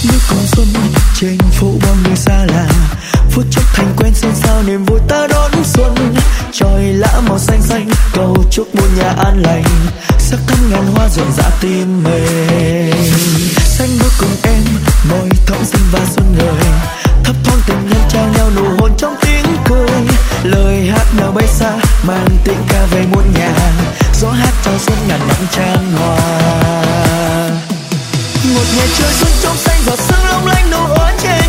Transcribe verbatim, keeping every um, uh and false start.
bước cùng xuân trên phố bao người xa lạ, phút chốc thành quen xôn xao niềm vui ta đón xuân. Chồi lá màu xanh xanh cầu chúc muôn nhà an lành, sắc thắm ngàn hoa rộn rã tim mình. Xanh bước cùng em môi thõng xinh và xuân ngời, thấp thoáng tình nhân trao nhau nụ hôn trong tiếng cười. Lời hát nào bay xa mang tiếng ca về muôn nhà, gió hát chào xuân ngàn nắng tràn hòa. Một ngày trời xuân trong xanh giọt sương long lanh nụ hoa trên